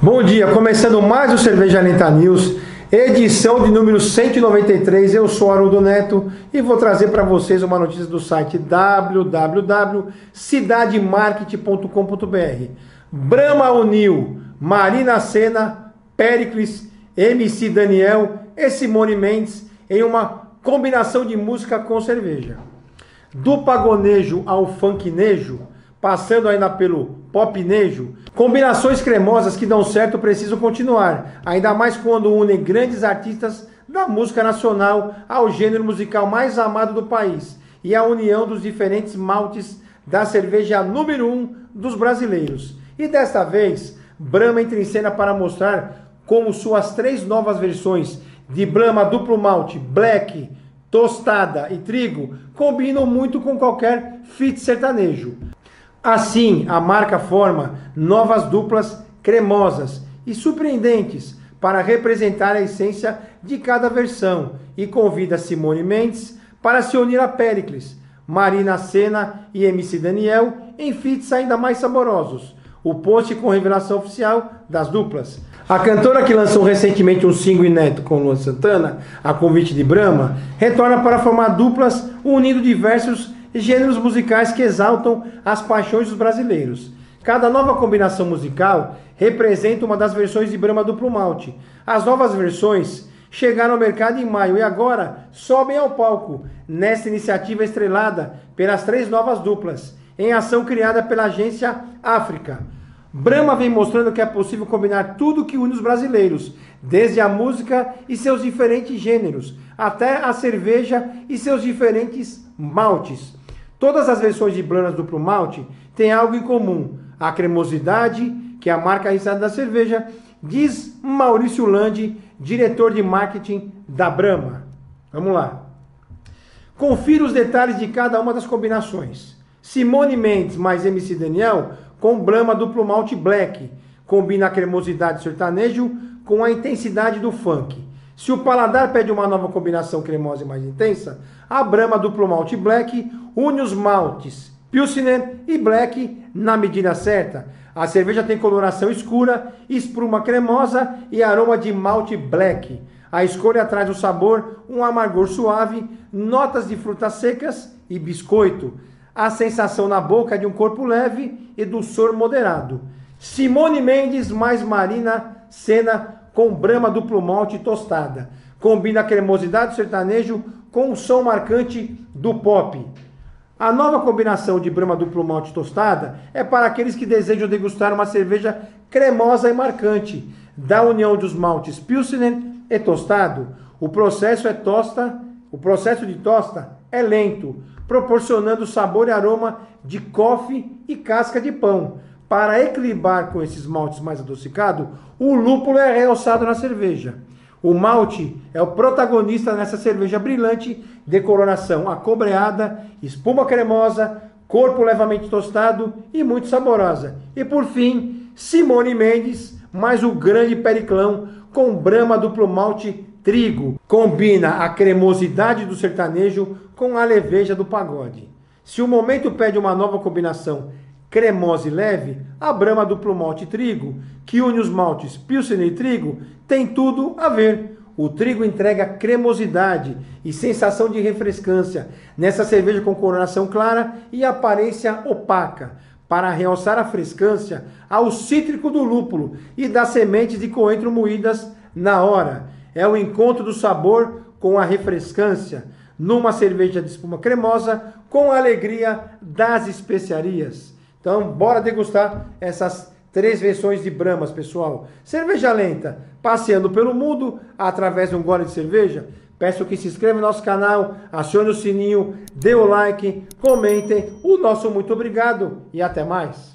Bom dia, começando mais o Cerveja Lenta News, edição de número 193. Eu sou Haroldo Neto e vou trazer para vocês uma notícia do site www.cidademarket.com.br. Brahma uniu Marina Sena, Péricles, MC Daniel e Simone Mendes em uma combinação de música com cerveja. Do pagonejo ao funknejo, passando ainda pelo popnejo, combinações cremosas que dão certo precisam continuar, ainda mais quando unem grandes artistas da música nacional ao gênero musical mais amado do país e a união dos diferentes maltes da cerveja número 1 dos brasileiros. E desta vez, Brahma entra em cena para mostrar como suas 3 novas versões de Brahma duplo malte, black, tostada e trigo combinam muito com qualquer feat sertanejo. Assim, a marca forma novas duplas cremosas e surpreendentes para representar a essência de cada versão e convida Simone Mendes para se unir a Péricles, Marina Sena e MC Daniel em feats ainda mais saborosos. O post com revelação oficial das duplas. A cantora, que lançou recentemente um single inédito com Luan Santana, a convite de Brahma, retorna para formar duplas unindo diversos gêneros musicais que exaltam as paixões dos brasileiros. Cada nova combinação musical representa uma das versões de Brahma duplo malte. As novas versões chegaram ao mercado em maio e agora sobem ao palco, nesta iniciativa estrelada pelas 3 novas duplas, em ação criada pela agência África. Brahma vem mostrando que é possível combinar tudo que une os brasileiros, desde a música e seus diferentes gêneros, até a cerveja e seus diferentes maltes. Todas as versões de Brahma duplo malte têm algo em comum: a cremosidade, que é a marca registrada da cerveja, diz Maurício Landi, diretor de marketing da Brahma. Vamos lá. Confira os detalhes de cada uma das combinações. Simone Mendes mais MC Daniel com Brahma duplo malte black. Combina a cremosidade do sertanejo com a intensidade do funk. Se o paladar pede uma nova combinação cremosa e mais intensa, a Brahma duplo malte black une os maltes Pilsner e Black na medida certa. A cerveja tem coloração escura, espuma cremosa e aroma de malte black. A escolha traz o sabor, um amargor suave, notas de frutas secas e biscoito. A sensação na boca de um corpo leve e doçor moderado. Simone Mendes mais Marina Sena com Brahma duplo malte tostada. Combina a cremosidade do sertanejo com o som marcante do pop. A nova combinação de Brahma duplo malte tostada é para aqueles que desejam degustar uma cerveja cremosa e marcante, da união dos maltes Pilsner e tostado. O processo de tosta é lento, proporcionando sabor e aroma de coffee e casca de pão. Para equilibrar com esses maltes mais adocicados, o lúpulo é realçado na cerveja. O malte é o protagonista nessa cerveja brilhante de coloração acobreada, espuma cremosa, corpo levemente tostado e muito saborosa. E por fim, Simone Mendes mais o grande Periclão com Brahma duplo malte trigo. Combina a cremosidade do sertanejo com a leveza do pagode. Se o momento pede uma nova combinação cremosa e leve, a Brahma duplo malte trigo, que une os maltes Pilsner e trigo, tem tudo a ver. O trigo entrega cremosidade e sensação de refrescância nessa cerveja com coloração clara e aparência opaca, para realçar a frescância ao cítrico do lúpulo e das sementes de coentro moídas na hora. É o encontro do sabor com a refrescância, numa cerveja de espuma cremosa com a alegria das especiarias. Então, bora degustar essas 3 versões de Brahmas, pessoal. Cerveja lenta, passeando pelo mundo através de um gole de cerveja. Peço que se inscreva no nosso canal, acione o sininho, dê o like, comentem. O nosso muito obrigado e até mais.